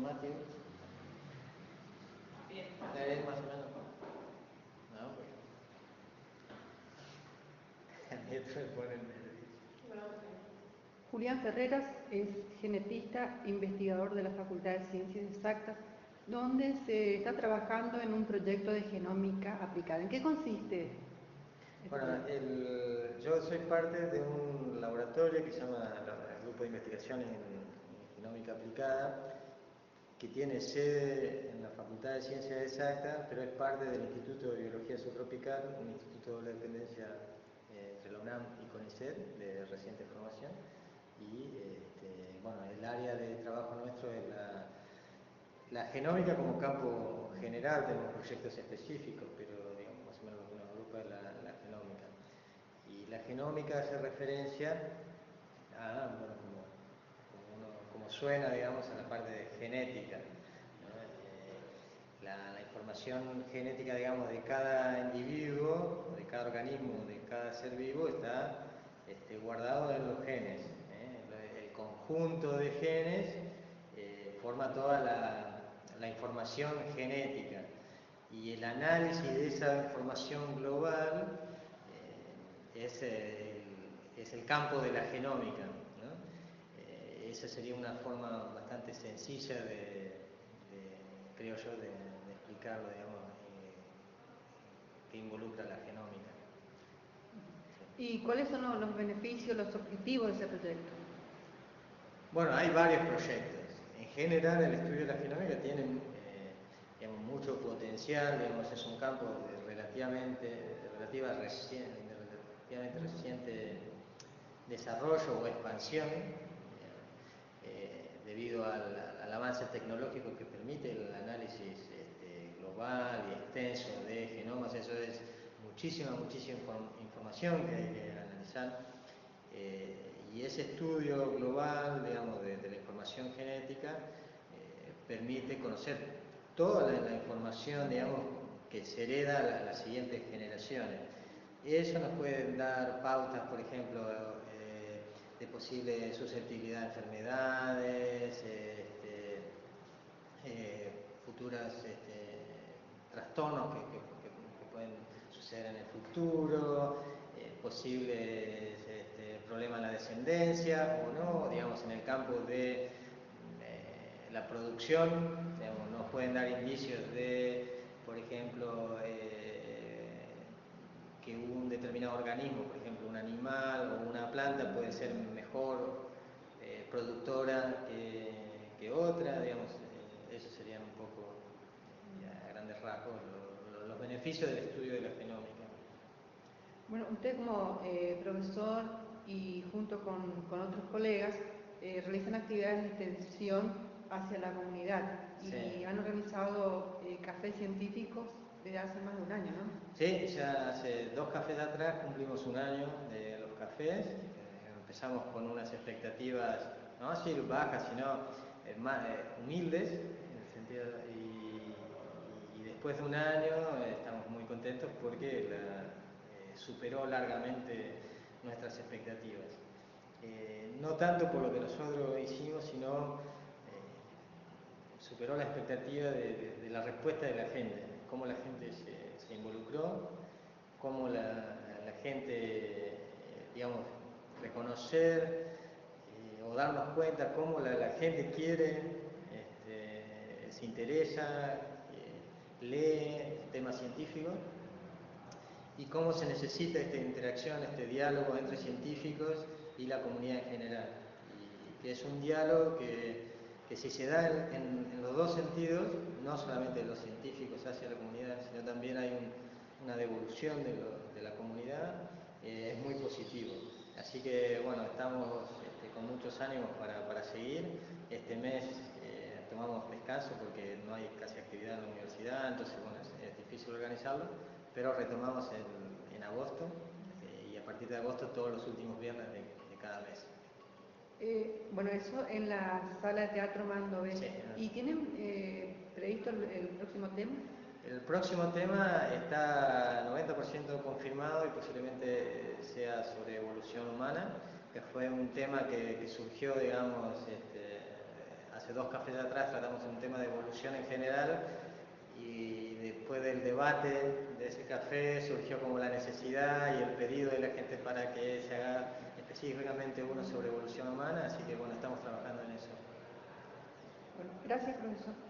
Matthew. Más o menos. No, Julián Ferreras es genetista, investigador de la Facultad de Ciencias Exactas, donde se está trabajando en un proyecto de genómica aplicada. ¿En qué consiste? Bueno, yo soy parte de un laboratorio que se llama el Grupo de Investigación en Genómica Aplicada, que tiene sede en la Facultad de Ciencias Exactas, pero es parte del Instituto de Biología Subtropical, un instituto de doble dependencia entre la UNAM y CONICET, de reciente formación. Y bueno, el área de trabajo nuestro es la genómica como campo general. Tenemos proyectos específicos, pero digamos, más o menos lo que nos agrupa es la genómica. Y la genómica hace referencia a, bueno, como suena, digamos, a la parte de genética, ¿no? La información genética, digamos, de cada individuo, de cada organismo, de cada ser vivo está guardado en los genes. El conjunto de genes forma toda la información genética, y el análisis de esa información global es el campo de la genómica, ¿no? Esa sería una forma bastante sencilla creo yo, de explicarlo, digamos, que involucra la genómica. ¿Y cuáles son los beneficios, los objetivos de ese proyecto? Bueno, hay varios proyectos. En general, el estudio de la genómica tiene digamos, mucho potencial, digamos, es un campo de relativamente reciente desarrollo o expansión, debido al avance tecnológico que permite el análisis global y extenso de genomas. Eso es muchísima información que hay que analizar. Y ese estudio global, digamos, de la información genética permite conocer toda la información, digamos, que se hereda a las siguientes generaciones. Eso nos puede dar pautas, por ejemplo, de posible susceptibilidad a enfermedades, futuras trastornos que pueden suceder en el futuro, posibles problemas en la descendencia o no, digamos, en el campo de la producción, digamos, nos pueden dar indicios de, por ejemplo, que un determinado organismo, por ejemplo un animal o una planta, puede ser mejor productora que otra, digamos. Eso serían un poco, a grandes rasgos, los beneficios del estudio de la genómica. Bueno, usted como profesor y junto con otros colegas realizan actividades de extensión hacia la comunidad y Sí. Han organizado cafés científicos desde hace más de un año, ¿no? Sí, ya hace 2 cafés atrás cumplimos un año de los cafés. Empezamos con unas expectativas, no así bajas, sino más humildes, en el sentido, y después de un año estamos muy contentos porque superó largamente nuestras expectativas. No tanto por lo que nosotros hicimos, sino superó la expectativa de la respuesta de la gente, cómo la gente se involucró, cómo la gente, digamos, reconocer o darnos cuenta cómo la gente quiere, se interesa, lee temas científicos, y cómo se necesita esta interacción, este diálogo entre científicos y la comunidad en general. Y que es un diálogo que si se da en los dos sentidos, no solamente de los científicos hacia la comunidad, sino también hay una devolución de la comunidad, es muy positivo. Así que bueno, estamos con muchos ánimos para seguir. Este mes tomamos descanso porque no hay casi actividad en la universidad, entonces bueno, es difícil organizarlo, pero retomamos en agosto, y a partir de agosto todos los últimos viernes de cada mes. Bueno, eso en la sala de teatro Mando B. Sí. ¿Y tienen previsto el próximo tema? El próximo tema está 90% confirmado y posiblemente sea sobre evolución humana, que fue un tema que surgió, digamos, hace hace 2 cafés atrás tratamos un tema de evolución en general y después del debate de ese café surgió como la necesidad y el pedido de la gente para que se haga específicamente uno sobre evolución humana, así que bueno, estamos trabajando en eso. Bueno, gracias, profesor.